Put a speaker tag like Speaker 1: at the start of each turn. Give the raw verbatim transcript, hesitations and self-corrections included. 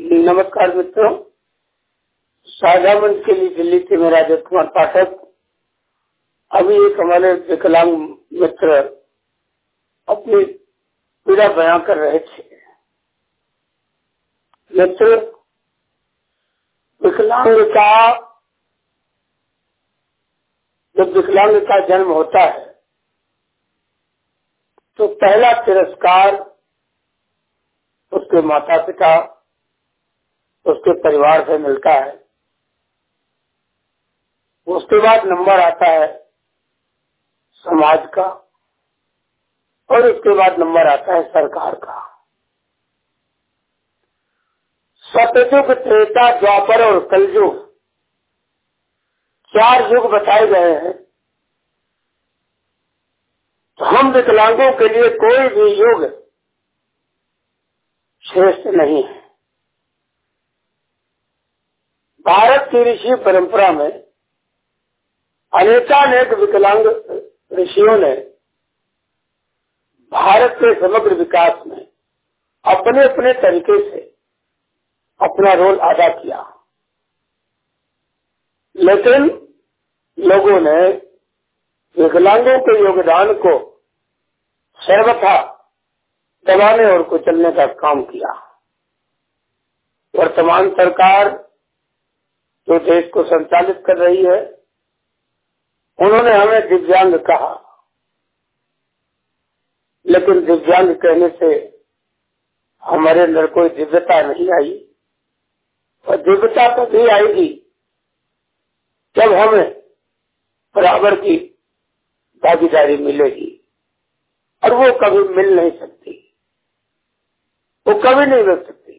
Speaker 1: नमस्कार मित्रों, साझा मंच के लिए दिल्ली से मैं राजेश कुमार पाठक। अभी एक हमारे विकलांग मित्र अपनी पीड़ा बयां कर रहे थे। मित्र, विकलांग का जब विकलांग का जन्म होता है तो पहला तिरस्कार उसके माता पिता, उसके परिवार से मिलता है। उसके बाद नंबर आता है समाज का और उसके बाद नंबर आता है सरकार का। सतयुग, त्रेता, द्वापर और कलयुग, चार युग बताए गए हैं। तो हम विकलांगों के लिए कोई भी युग श्रेष्ठ नहीं है। भारत की ऋषि परंपरा में अनेकानेक विकलांग ऋषियों ने भारत के समग्र विकास में अपने अपने तरीके से अपना रोल अदा किया, लेकिन लोगों ने विकलांगों के योगदान को सर्वथा दबाने और कुचलने का काम किया। वर्तमान सरकार जो देश को संचालित कर रही है, उन्होंने हमें दिव्यांग कहा, लेकिन दिव्यांग कहने से हमारे अंदर कोई दिव्यता नहीं आई। और दिव्यता तभी आएगी जब हमें बराबर की भागीदारी मिलेगी, और वो कभी मिल नहीं सकती, वो कभी नहीं मिल सकती।